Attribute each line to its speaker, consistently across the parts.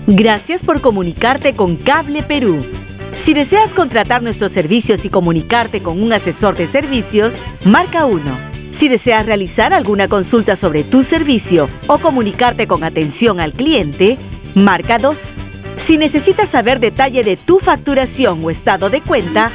Speaker 1: Gracias por comunicarte con Cable Perú. Si deseas contratar nuestros servicios y comunicarte con un asesor de servicios, marca 1. Si deseas realizar alguna consulta sobre tu servicio o comunicarte con atención al cliente, marca 2. Si necesitas saber detalle de tu facturación o estado de cuenta,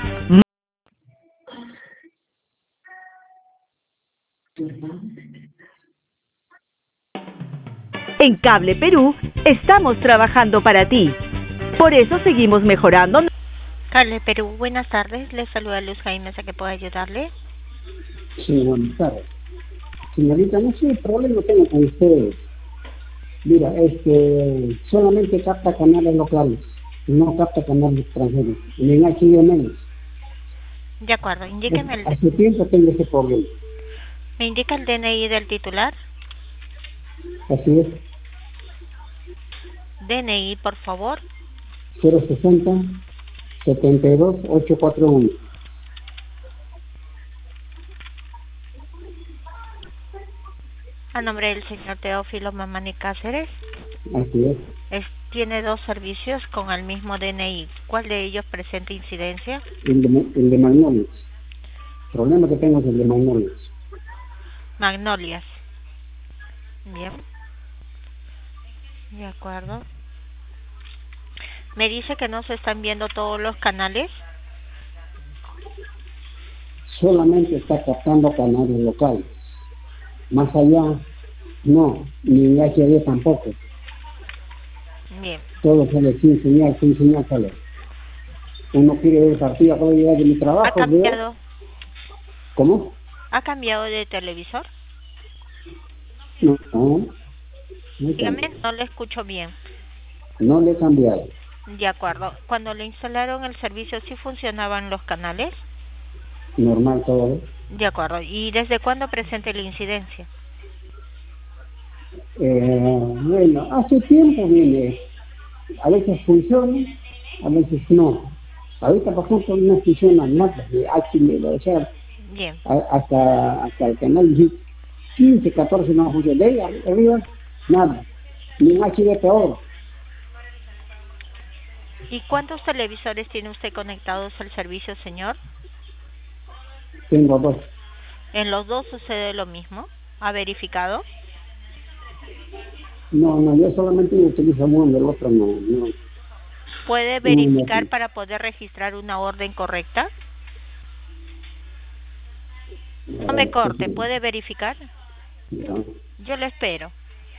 Speaker 1: en Cable Perú estamos trabajando para ti. Por eso seguimos mejorando.
Speaker 2: Cable Perú, buenas tardes. Les saluda Luz Jaime, ¿a qué puedo ayudarle?
Speaker 3: Sí, buenas tardes. Señorita, no sé el problema que tengo con ustedes. Mira, solamente capta canales locales, no capta canales extranjeros, ni en HDMI.
Speaker 2: De acuerdo, indíqueme
Speaker 3: Hace tiempo tengo ese problema.
Speaker 2: ¿Me indica el DNI del titular?
Speaker 3: Así es,
Speaker 2: DNI, por favor.
Speaker 3: 060 72 841.
Speaker 2: A nombre del señor Teófilo Mamani Cáceres.
Speaker 3: Así es.
Speaker 2: Tiene 2 servicios con el mismo DNI. ¿Cuál de ellos presenta incidencia?
Speaker 3: El de Magnolias. El problema que tengo es el de Magnolias.
Speaker 2: Magnolias. Bien. De acuerdo. Me dice que no se están viendo todos los canales.
Speaker 3: Solamente está captando canales locales. Más allá, no, ni en HD tampoco.
Speaker 2: Bien.
Speaker 3: Todo sale sin señal sale. Uno quiere ver partido, puede llegar de mi trabajo.
Speaker 2: ¿Ha cambiado?
Speaker 3: ¿Cómo?
Speaker 2: ¿Ha cambiado de televisor?
Speaker 3: No.
Speaker 2: Dígame, no le escucho bien.
Speaker 3: No le he cambiado.
Speaker 2: De acuerdo. Cuando le instalaron el servicio, ¿sí funcionaban los canales?
Speaker 3: Normal todo.
Speaker 2: De acuerdo. ¿Y desde cuándo presenta la incidencia?
Speaker 3: Bueno, hace tiempo viene. A veces funciona, a veces no. Ahorita, por ejemplo, no funciona nada de HD, o sea,
Speaker 2: bien.
Speaker 3: Hasta el canal 15, 14 no funciona. De ahí arriba, nada. Ni en HD peor.
Speaker 2: ¿Y cuántos televisores tiene usted conectados al servicio, señor?
Speaker 3: Tengo 2.
Speaker 2: ¿En los 2 sucede lo mismo? ¿Ha verificado?
Speaker 3: No, yo solamente utilizo uno, el otro no.
Speaker 2: ¿Puede verificar para poder registrar una orden correcta? No me corte, ¿puede verificar?
Speaker 3: No.
Speaker 2: Yo le espero.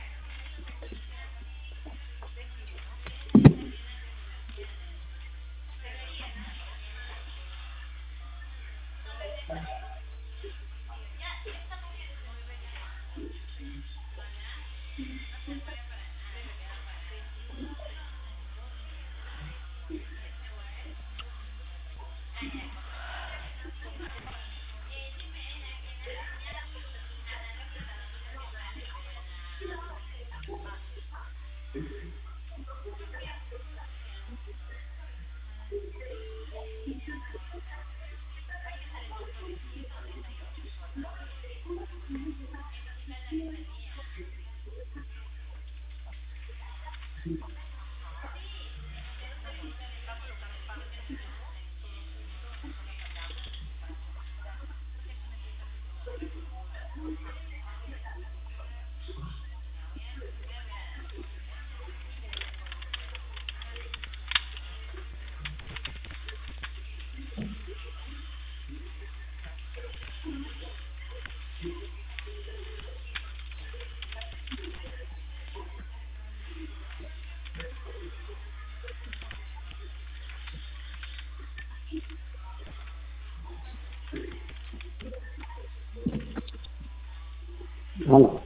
Speaker 3: Hola.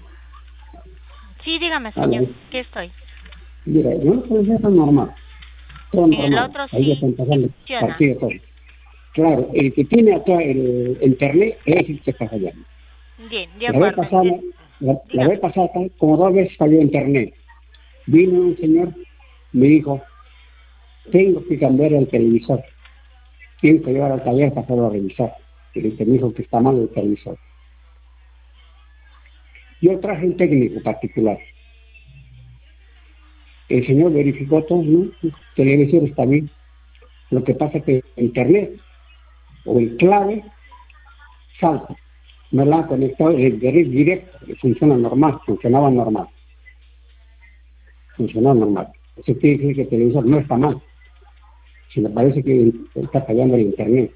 Speaker 2: Sí, dígame, señor.
Speaker 3: Hola.
Speaker 2: ¿Qué estoy?
Speaker 3: Mira, yo no puedo hacer tan normal. Todo
Speaker 2: En el
Speaker 3: normal.
Speaker 2: otro
Speaker 3: Ahí ya
Speaker 2: sí
Speaker 3: están pasando
Speaker 2: funciona.
Speaker 3: partidos todo. Claro, el que tiene acá el internet es el que está fallando.
Speaker 2: Bien, de
Speaker 3: La vez
Speaker 2: acuerdo.
Speaker 3: pasada, como 2 veces falló internet. Vino un señor, me dijo, tengo que cambiar el televisor. Tengo que llevar al taller para hacerlo revisar. Y me dijo que está mal el televisor. Yo traje un técnico particular. El señor verificó todo, ¿no? Televisores también. Lo que pasa es que internet o el clave salta. Me la han conectado el directo, funciona normal, funcionaba normal. Funcionó normal. Eso quiere decir que el televisor no está mal. Si me parece que está fallando el internet.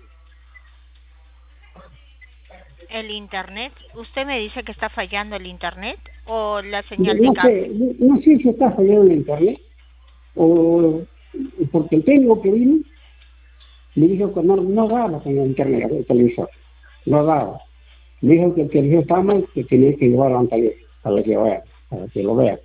Speaker 2: ¿El internet? ¿Usted me dice que está fallando el internet o la señal de
Speaker 3: No
Speaker 2: cable?
Speaker 3: sé, no sé si está fallando el internet o porque el técnico que vino me dijo que no daba con el internet, el televisor. No daba. Me dijo que el televisor estaba mal, que tenía que llevarlo a un taller para que lo vea.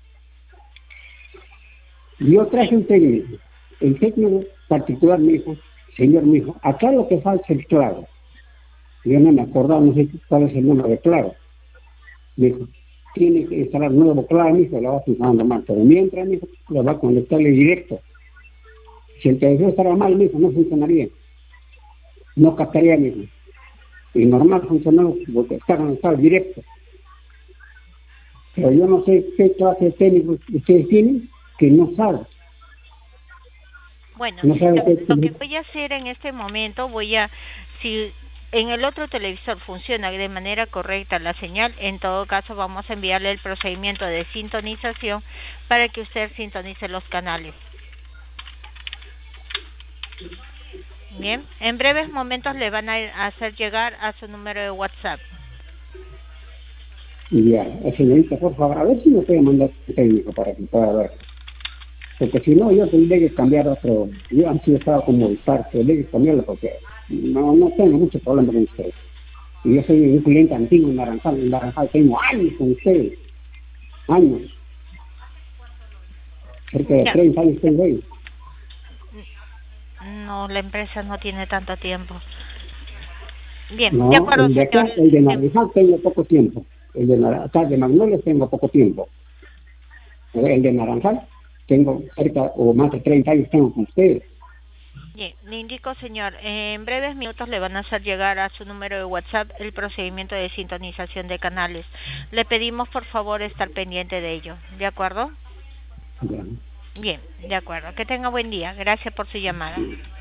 Speaker 3: Yo traje un técnico. El técnico particular me dijo, señor, me dijo, acá lo que falta es el clave. Yo no me acordaba, no sé cuál es el número de clave. Me dijo, tiene que instalar nuevo clave, me dijo, lo va a funcionar normal. Pero mientras, me dijo, lo va a conectarle directo. Si el televisor estará mal, me dijo, no funcionaría. No captaría, me dijo. Y normal funcionó porque está conectado directo. Pero yo no sé qué clase de técnico ustedes tienen que no sabe.
Speaker 2: Bueno,
Speaker 3: No sabe
Speaker 2: lo que voy a hacer en este momento, si en el otro televisor funciona de manera correcta la señal, en todo caso vamos a enviarle el procedimiento de sintonización para que usted sintonice los canales. Bien, en breves momentos le van a hacer llegar a su número de WhatsApp.
Speaker 3: Ya, señorita, por favor, a ver si me puede mandar un técnico para que pueda ver. Porque si no, yo tendré que cambiar otro. Yo antes estaba con Movistar, tendré que cambiarlo porque no tengo mucho problema con ustedes. Y yo soy un cliente antiguo en Naranjal tengo años con ustedes. Años. Cerca de 30 años tengo ahí.
Speaker 2: No, la empresa no tiene tanto tiempo. Bien,
Speaker 3: No,
Speaker 2: de acuerdo,
Speaker 3: el de acá,
Speaker 2: señor.
Speaker 3: el de Naranjal tengo poco tiempo. El de acá de Magnolias tengo poco tiempo. El de Naranjal tengo cerca o más de 30 años tengo con ustedes.
Speaker 2: Bien, le indico, señor, en breves minutos le van a hacer llegar a su número de WhatsApp el procedimiento de sintonización de canales. Le pedimos, por favor, estar pendiente de ello. ¿De acuerdo?
Speaker 3: Bueno.
Speaker 2: Bien, de acuerdo. Que tenga buen día. Gracias por su llamada.